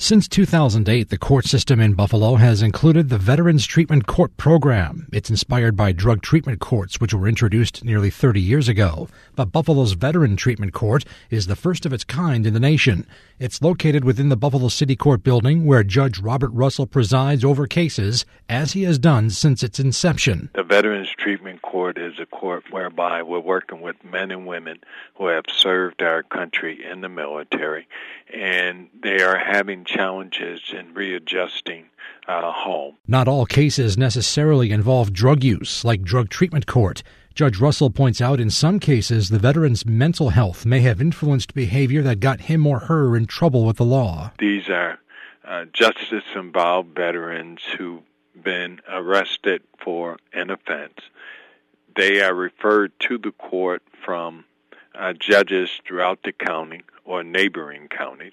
Since 2008, the court system in Buffalo has included the Veterans Treatment Court program. It's inspired by drug treatment courts, which were introduced nearly 30 years ago. But Buffalo's Veteran Treatment Court is the first of its kind in the nation. It's located within the Buffalo City Court building, where Judge Robert Russell presides over cases, as he has done since its inception. The Veterans Treatment Court is a court whereby we're working with men and women who have served our country in the military, and they are having challenges in readjusting home. Not all cases necessarily involve drug use, like drug treatment court. Judge Russell points out in some cases the veteran's mental health may have influenced behavior that got him or her in trouble with the law. These are justice-involved veterans who've been arrested for an offense. They are referred to the court from judges throughout the county or neighboring counties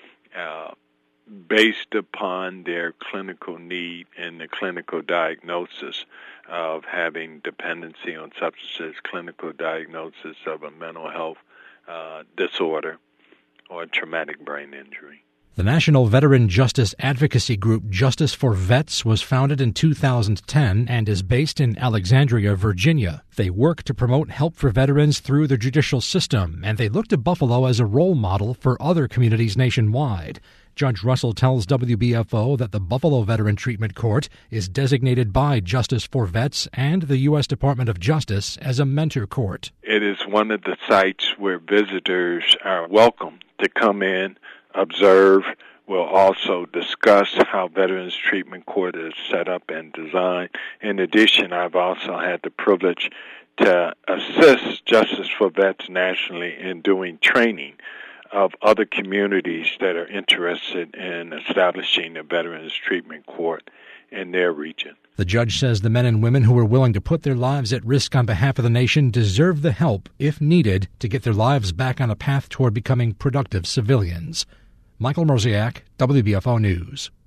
based upon their clinical need and the clinical diagnosis of having dependency on substances, clinical diagnosis of a mental health disorder or traumatic brain injury. The National Veteran Justice Advocacy Group Justice for Vets was founded in 2010 and is based in Alexandria, Virginia. They work to promote help for veterans through the judicial system, and they look to Buffalo as a role model for other communities nationwide. Judge Russell tells WBFO that the Buffalo Veteran Treatment Court is designated by Justice for Vets and the U.S. Department of Justice as a mentor court. It is one of the sites where visitors are welcome to come in, observe. We'll also discuss how Veterans Treatment Court is set up and designed. In addition, I've also had the privilege to assist Justice for Vets nationally in doing training of other communities that are interested in establishing a Veterans Treatment Court in their region. The judge says the men and women who are willing to put their lives at risk on behalf of the nation deserve the help, if needed, to get their lives back on a path toward becoming productive civilians. Michael Mrozek, WBFO News.